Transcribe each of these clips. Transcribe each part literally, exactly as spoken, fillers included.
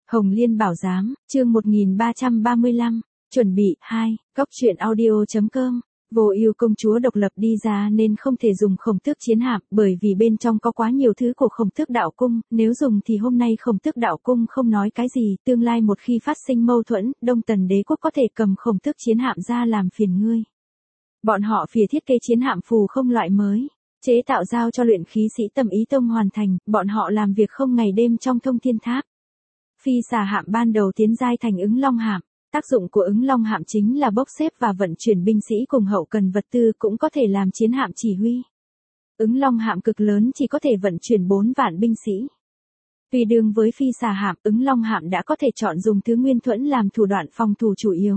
Hồng Liên Bảo Giám, chương một nghìn ba trăm ba mươi lăm, chuẩn bị, hai, góc truyện audio.com. Vô Ưu công chúa độc lập đi ra nên không thể dùng Khổng Tước chiến hạm, bởi vì bên trong có quá nhiều thứ của Khổng Tước đạo cung, nếu dùng thì hôm nay Khổng Tước đạo cung không nói cái gì, tương lai một khi phát sinh mâu thuẫn, Đông Tần đế quốc có thể cầm Khổng Tước chiến hạm ra làm phiền ngươi. Bọn họ phìa thiết kế chiến hạm phù không loại mới, chế tạo giao cho luyện khí sĩ Tâm Ý Tông hoàn thành, bọn họ làm việc không ngày đêm trong Thông Thiên Tháp. Phi xà hạm ban đầu tiến giai thành Ứng Long hạm. Tác dụng của Ứng Long hạm chính là bốc xếp và vận chuyển binh sĩ cùng hậu cần vật tư, cũng có thể làm chiến hạm chỉ huy. Ứng Long hạm cực lớn chỉ có thể vận chuyển bốn vạn binh sĩ. Vì đường với phi xà hạm, Ứng Long hạm đã có thể chọn dùng thứ nguyên thuẫn làm thủ đoạn phòng thủ chủ yếu.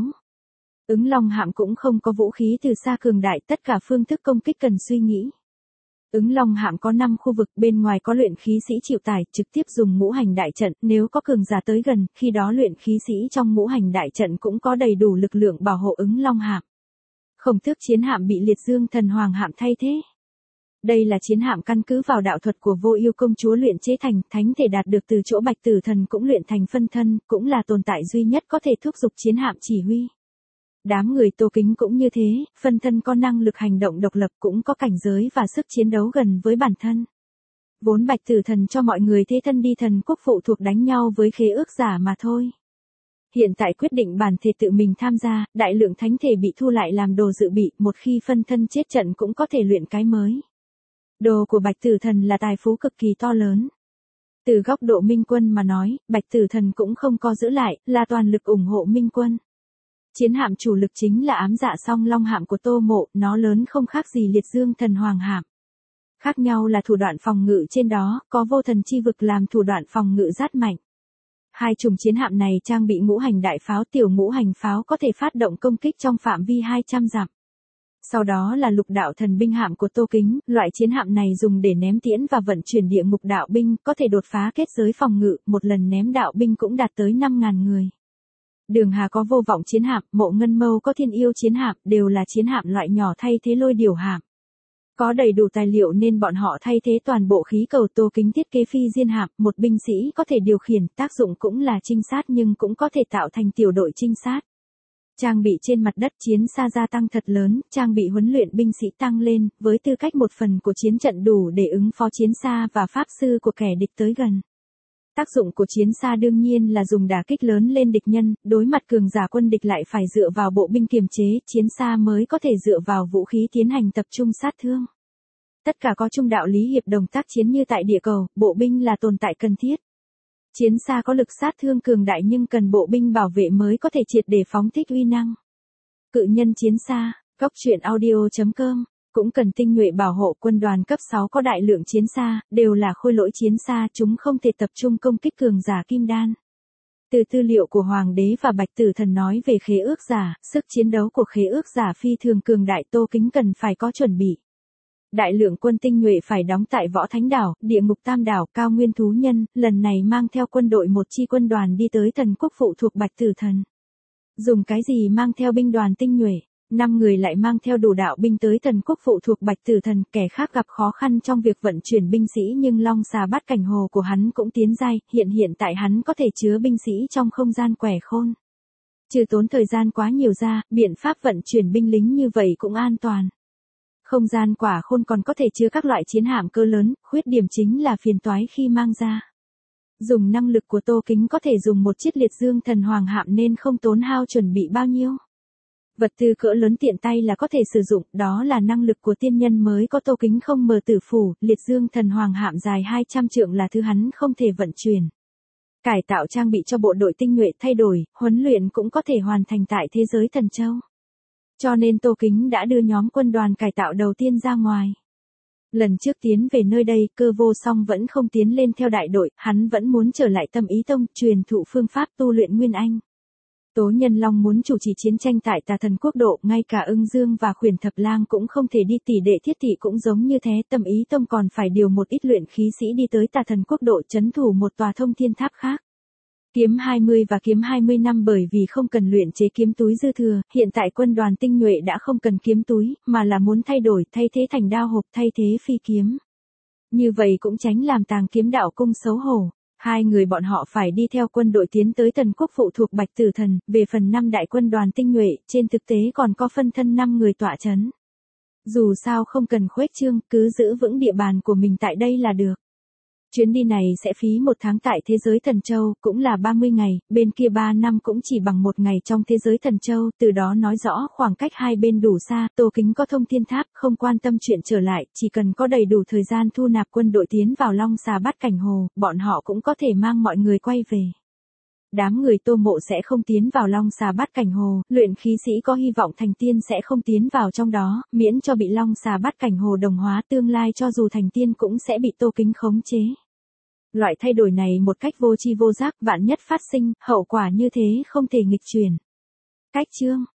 Ứng Long hạm cũng không có vũ khí từ xa cường đại, tất cả phương thức công kích cần suy nghĩ. Ứng Long hạm có năm khu vực, bên ngoài có luyện khí sĩ chịu tải, trực tiếp dùng ngũ hành đại trận, nếu có cường giả tới gần, khi đó luyện khí sĩ trong ngũ hành đại trận cũng có đầy đủ lực lượng bảo hộ Ứng Long hạm. Khổng Tước chiến hạm bị Liệt Dương Thần Hoàng hạm thay thế. Đây là chiến hạm căn cứ vào đạo thuật của Vô Ưu công chúa luyện chế thành, thánh thể đạt được từ chỗ Bạch Tử Thần cũng luyện thành phân thân, cũng là tồn tại duy nhất có thể thúc giục chiến hạm chỉ huy. Đám người Tô Kính cũng như thế, phân thân có năng lực hành động độc lập, cũng có cảnh giới và sức chiến đấu gần với bản thân. Vốn Bạch Tử Thần cho mọi người thế thân đi thần quốc phụ thuộc đánh nhau với khế ước giả mà thôi. Hiện tại quyết định bản thể tự mình tham gia, đại lượng thánh thể bị thu lại làm đồ dự bị, một khi phân thân chết trận cũng có thể luyện cái mới. Đồ của Bạch Tử Thần là tài phú cực kỳ to lớn. Từ góc độ Minh Quân mà nói, Bạch Tử Thần cũng không có giữ lại, là toàn lực ủng hộ Minh Quân. Chiến hạm chủ lực chính là ám dạ song long hạm của Tô Mộ, nó lớn không khác gì Liệt Dương Thần Hoàng hạm. Khác nhau là thủ đoạn phòng ngự trên đó, có vô thần chi vực làm thủ đoạn phòng ngự rất mạnh. Hai chùm chiến hạm này trang bị ngũ hành đại pháo, tiểu ngũ hành pháo có thể phát động công kích trong phạm vi hai trăm dặm. Sau đó là lục đạo thần binh hạm của Tô Kính, loại chiến hạm này dùng để ném tiễn và vận chuyển địa ngục đạo binh, có thể đột phá kết giới phòng ngự, một lần ném đạo binh cũng đạt tới năm nghìn người. Đường Hà có vô vọng chiến hạm, Mộ Ngân Mâu có thiên yêu chiến hạm, đều là chiến hạm loại nhỏ thay thế lôi điểu hạm. Có đầy đủ tài liệu nên bọn họ thay thế toàn bộ khí cầu. Tô Kính thiết kế phi diên hạm, một binh sĩ có thể điều khiển, tác dụng cũng là trinh sát nhưng cũng có thể tạo thành tiểu đội trinh sát. Trang bị trên mặt đất chiến xa gia tăng thật lớn, trang bị huấn luyện binh sĩ tăng lên, với tư cách một phần của chiến trận đủ để ứng phó chiến xa và pháp sư của kẻ địch tới gần. Tác dụng của chiến xa đương nhiên là dùng đả kích lớn lên địch nhân, đối mặt cường giả quân địch lại phải dựa vào bộ binh kiềm chế, chiến xa mới có thể dựa vào vũ khí tiến hành tập trung sát thương. Tất cả có chung đạo lý hiệp đồng tác chiến như tại địa cầu, bộ binh là tồn tại cần thiết. Chiến xa có lực sát thương cường đại nhưng cần bộ binh bảo vệ mới có thể triệt để phóng thích uy năng. Cự nhân chiến xa, góc truyện audio.com. Cũng cần tinh nhuệ bảo hộ. Quân đoàn cấp sáu có đại lượng chiến xa, đều là khôi lỗi chiến xa, chúng không thể tập trung công kích cường giả kim đan. Từ tư liệu của Hoàng đế và Bạch Tử Thần nói về khế ước giả, sức chiến đấu của khế ước giả phi thường cường đại, Tô Kính cần phải có chuẩn bị. Đại lượng quân tinh nhuệ phải đóng tại Võ Thánh Đảo, Địa Ngục Tam Đảo, Cao Nguyên Thú Nhân, lần này mang theo quân đội một chi quân đoàn đi tới thần quốc phụ thuộc Bạch Tử Thần. Dùng cái gì mang theo binh đoàn tinh nhuệ? Năm người lại mang theo đủ đạo binh tới thần quốc phụ thuộc Bạch Tử Thần, kẻ khác gặp khó khăn trong việc vận chuyển binh sĩ nhưng long xà bát cảnh hồ của hắn cũng tiến giai, hiện hiện tại hắn có thể chứa binh sĩ trong không gian quẻ khôn. Trừ tốn thời gian quá nhiều ra, biện pháp vận chuyển binh lính như vậy cũng an toàn. Không gian quả khôn còn có thể chứa các loại chiến hạm cỡ lớn, khuyết điểm chính là phiền toái khi mang ra. Dùng năng lực của Tô Kính có thể dùng một chiếc Liệt Dương Thần Hoàng hạm nên không tốn hao chuẩn bị bao nhiêu. Vật tư cỡ lớn tiện tay là có thể sử dụng, đó là năng lực của tiên nhân mới có. Tô Kính không mờ tử phủ, Liệt Dương Thần Hoàng hạm dài hai trăm trượng là thứ hắn không thể vận chuyển. Cải tạo trang bị cho bộ đội tinh nhuệ thay đổi, huấn luyện cũng có thể hoàn thành tại thế giới Thần Châu. Cho nên Tô Kính đã đưa nhóm quân đoàn cải tạo đầu tiên ra ngoài. Lần trước tiến về nơi đây, Cơ Vô Song vẫn không tiến lên theo đại đội, hắn vẫn muốn trở lại Tâm Ý Tông, truyền thụ phương pháp tu luyện Nguyên Anh. Tố Nhân Long muốn chủ trì chiến tranh tại Tà Thần Quốc độ, ngay cả Ưng Dương và Khuyển Thập Lang cũng không thể đi, tỷ đệ Thiết Thị cũng giống như thế. Tâm Ý Tông còn phải điều một ít luyện khí sĩ đi tới Tà Thần Quốc độ trấn thủ một tòa thông thiên tháp khác. Kiếm hai mươi và kiếm hai mươi năm bởi vì không cần luyện chế kiếm túi dư thừa, hiện tại quân đoàn tinh nhuệ đã không cần kiếm túi, mà là muốn thay đổi, thay thế thành đao hộp, thay thế phi kiếm. Như vậy cũng tránh làm Tàng Kiếm đạo cung xấu hổ. Hai người bọn họ phải đi theo quân đội tiến tới Tần Quốc phụ thuộc Bạch Tử Thần, về phần năm đại quân đoàn tinh nhuệ, trên thực tế còn có phân thân năm người tọa chấn. Dù sao không cần khuếch trương, cứ giữ vững địa bàn của mình tại đây là được. Chuyến đi này sẽ phí một tháng tại thế giới Thần Châu, cũng là ba mươi ngày, bên kia ba năm cũng chỉ bằng một ngày trong thế giới Thần Châu, từ đó nói rõ khoảng cách hai bên đủ xa, Tô Kính có thông thiên tháp, không quan tâm chuyện trở lại, chỉ cần có đầy đủ thời gian thu nạp quân đội tiến vào Long Xà Bát Cảnh Hồ, bọn họ cũng có thể mang mọi người quay về. Đám người Tô Mộ sẽ không tiến vào Long Xà Bát Cảnh Hồ, luyện khí sĩ có hy vọng thành tiên sẽ không tiến vào trong đó, miễn cho bị Long Xà Bát Cảnh Hồ đồng hóa, tương lai cho dù thành tiên cũng sẽ bị Tô Kính khống chế. Loại thay đổi này một cách vô tri vô giác, vạn nhất phát sinh, hậu quả như thế không thể nghịch chuyển. Cách chương